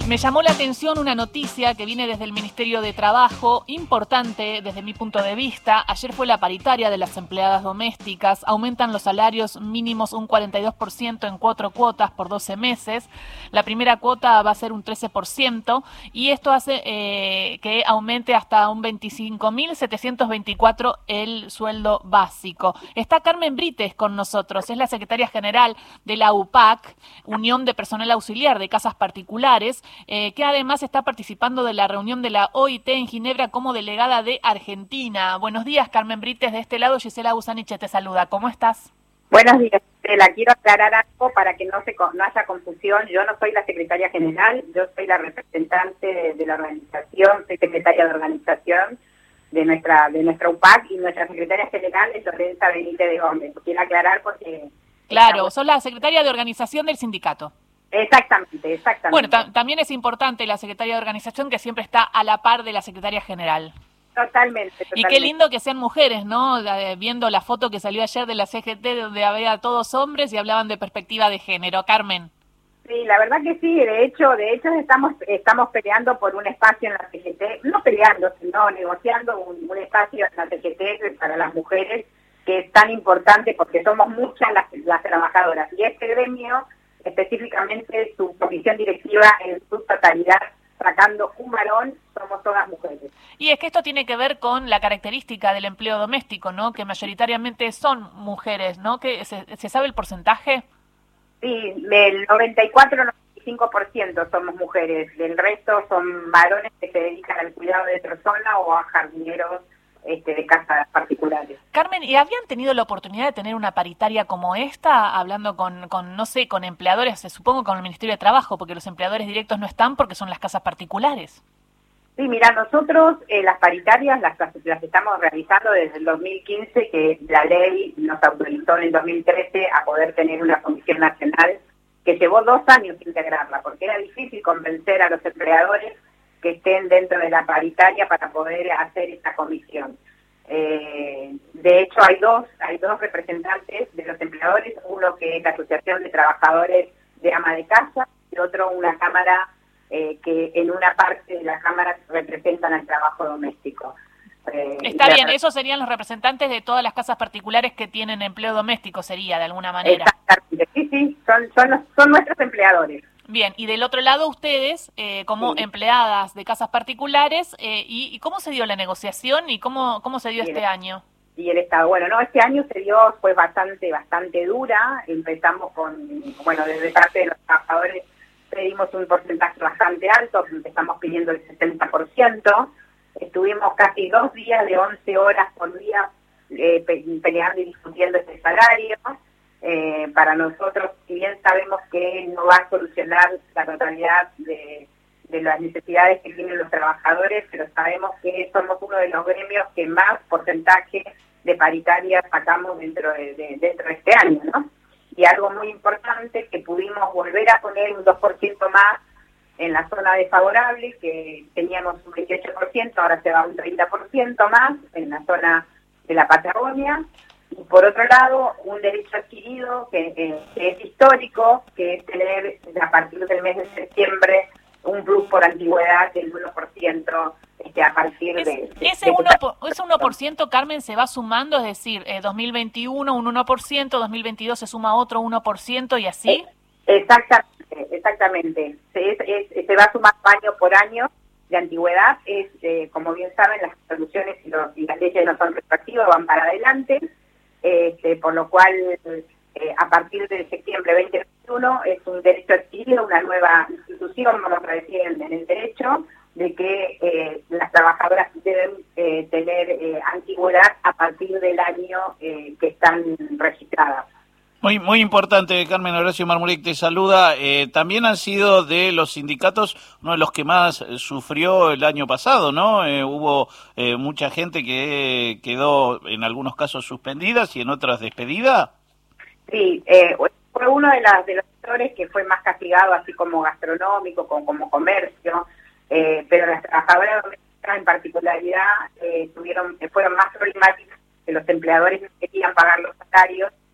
Me llamó la atención una noticia que viene desde el Ministerio de Trabajo, importante desde mi punto de vista. Ayer fue la paritaria de las empleadas domésticas. Aumentan los salarios mínimos un 42% en 4 cuotas por 12 meses. La primera cuota va a ser un 13% y esto hace que aumente hasta un 25.724 el sueldo básico. Está Carmen Brites con nosotros, es la secretaria general de la UPAC, Unión de Personal Auxiliar de Casas Particulares, que además está participando de la reunión de la OIT en Ginebra como delegada de Argentina. Buenos días, Carmen Brites, de este lado Gisela Busaniche te saluda. ¿Cómo estás? Buenos días, Gisela. Quiero aclarar algo para que no haya confusión. Yo no soy la secretaria general, yo soy la representante de la organización, soy secretaria de organización de nuestra UPAC, y nuestra secretaria general es Lorenza Benítez de Gómez. Quiero aclarar porque... Claro, sos la secretaria de organización del sindicato. Exactamente. Bueno, también es importante la secretaria de organización, que siempre está a la par de la secretaria general. Totalmente. Y qué lindo que sean mujeres, ¿no? Viendo la foto que salió ayer de la CGT, donde había todos hombres y hablaban de perspectiva de género. Carmen. Sí, la verdad que sí. De hecho estamos peleando por un espacio en la CGT, no peleando, sino negociando un espacio en la CGT para las mujeres, que es tan importante porque somos muchas las trabajadoras. Y este gremio, específicamente su comisión directiva en su totalidad, sacando un varón, somos todas mujeres. Y es que esto tiene que ver con la característica del empleo doméstico, ¿no? Que mayoritariamente son mujeres, ¿no? ¿Que se sabe el porcentaje? Sí, el 94-95% somos mujeres, el resto son varones que se dedican al cuidado de personas o a jardineros de casas particulares. Carmen, ¿y habían tenido la oportunidad de tener una paritaria como esta, hablando con empleadores, supongo con el Ministerio de Trabajo, porque los empleadores directos no están porque son las casas particulares? Sí, mira, nosotros las paritarias las estamos realizando desde el 2015, que la ley nos autorizó en el 2013 a poder tener una comisión nacional, que llevó 2 años integrarla, porque era difícil convencer a los empleadores que estén dentro de la paritaria para poder hacer esta comisión. De hecho, hay dos representantes de los empleadores, uno que es la Asociación de Trabajadores de Ama de Casa, y otro una cámara que en una parte de la cámara representan al trabajo doméstico. Está bien, esos serían los representantes de todas las casas particulares que tienen empleo doméstico, sería de alguna manera. Exactamente, sí, son nuestros empleadores. Bien, y del otro lado ustedes, como empleadas de casas particulares, ¿y cómo se dio la negociación y cómo se dio este año? Y el Estado, este año fue bastante dura. Empezamos desde parte de los trabajadores pedimos un porcentaje bastante alto, empezamos pidiendo el 60%, estuvimos casi 2 días de 11 horas por día peleando y discutiendo este salario. Para nosotros, si bien sabemos que no va a solucionar la totalidad de las necesidades que tienen los trabajadores, pero sabemos que somos uno de los gremios que más porcentaje de paritaria sacamos dentro de este año, ¿no? Y algo muy importante, que pudimos volver a poner un 2% más en la zona desfavorable, que teníamos un 28%, ahora se va un 30% más en la zona de la Patagonia. Y por otro lado, un derecho adquirido que es histórico, que es tener a partir del mes de septiembre un plus por antigüedad del 1% a partir de... Ese 1%, Carmen, se va sumando, es decir, 2021 un 1%, 2022 se suma otro 1% y así. Exactamente. Se va sumando año por año de antigüedad. Como bien saben, las resoluciones y las leyes no son retroactivas, van para adelante. Por lo cual, a partir de septiembre 2021 es un derecho adquirido, una nueva institución, vamos a decir, en el derecho, de que las trabajadoras deben tener antigüedad a partir del año que están registradas. Muy importante, Carmen. Horacio Marmurek te saluda. También han sido de los sindicatos uno de los que más sufrió el año pasado, ¿no? Hubo mucha gente que quedó en algunos casos suspendidas y en otras despedida. Sí, fue uno de los sectores que fue más castigado, así como gastronómico, como comercio, pero las trabajadoras domésticas en particularidad fueron más problemáticas, que los empleadores no querían pagar los salarios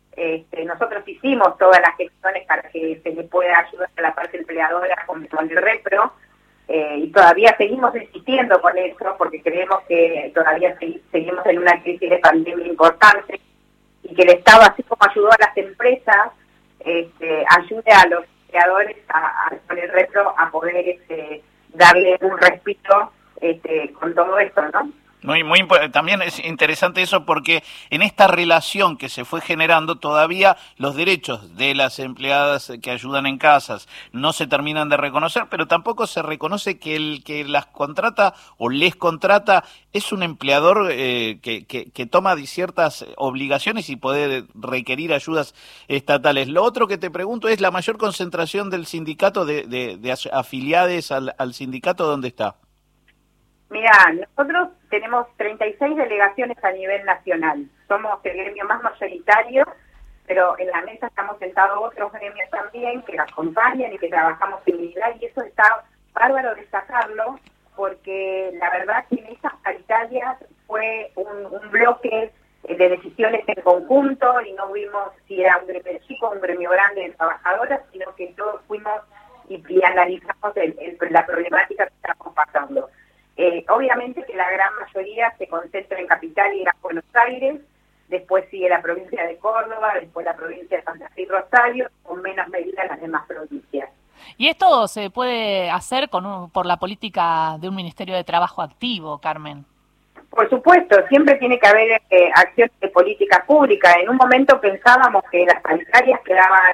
nosotros hicimos todas las gestiones para que se le pueda ayudar a la parte empleadora con el repro, y todavía seguimos insistiendo con eso porque creemos que todavía seguimos en una crisis de pandemia importante y que el Estado, así como ayudó a las empresas, ayude a los empleadores con el repro a poder darle un respiro con todo esto, ¿no? También es interesante eso porque en esta relación que se fue generando todavía los derechos de las empleadas que ayudan en casas no se terminan de reconocer, pero tampoco se reconoce que el que las contrata o les contrata es un empleador que toma ciertas obligaciones y puede requerir ayudas estatales. Lo otro que te pregunto es la mayor concentración del sindicato de afiliados al sindicato, ¿dónde está? Mira, nosotros tenemos 36 delegaciones a nivel nacional. Somos el gremio más mayoritario, pero en la mesa estamos sentados otros gremios también que acompañan y que trabajamos en unidad, y eso está bárbaro destacarlo, porque la verdad que en esas paritarias fue un bloque de decisiones en conjunto, y no vimos si era un gremio chico o un gremio grande de trabajadoras, sino que todos fuimos y analizamos la problemática que estamos pasando. Obviamente que la gran mayoría se concentra en Capital y Gran Buenos Aires, después sigue la provincia de Córdoba, después la provincia de Santa Fe y Rosario, con menos medida las demás provincias. ¿Y esto se puede hacer por la política de un Ministerio de Trabajo activo, Carmen? Por supuesto, siempre tiene que haber acciones de política pública. En un momento pensábamos que las paritarias quedaban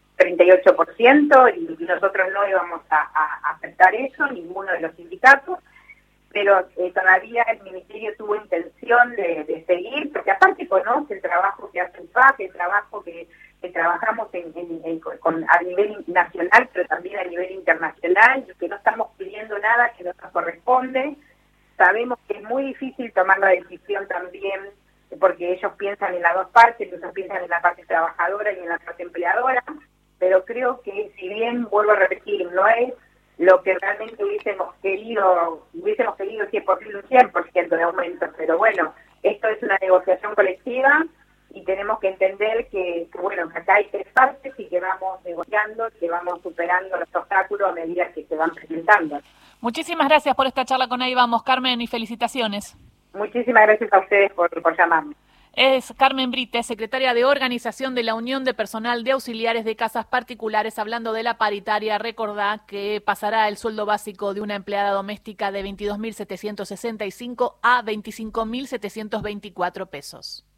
38% y nosotros no íbamos a aceptar eso, ninguno de los sindicatos, pero todavía el Ministerio tuvo intención de seguir, porque aparte conoce el trabajo que hace el PAC, el trabajo que trabajamos a nivel nacional, pero también a nivel internacional, y que no estamos pidiendo nada que no nos corresponde. Sabemos que es muy difícil tomar la decisión también, porque ellos piensan en las dos partes, ellos piensan en la parte trabajadora y en la parte empleadora, pero creo que, si bien, vuelvo a repetir, no es lo que realmente hubiésemos querido si es posible un 100% de aumento, pero bueno, esto es una negociación colectiva y tenemos que entender que acá hay tres partes y que vamos negociando, que vamos superando los obstáculos a medida que se van presentando. Muchísimas gracias por esta charla con Ahí Vamos, Carmen, y felicitaciones. Muchísimas gracias a ustedes por llamarme. Es Carmen Brites, secretaria de Organización de la Unión de Personal de Auxiliares de Casas Particulares, hablando de la paritaria. Recordá que pasará el sueldo básico de una empleada doméstica de 22.765 a 25.724 pesos.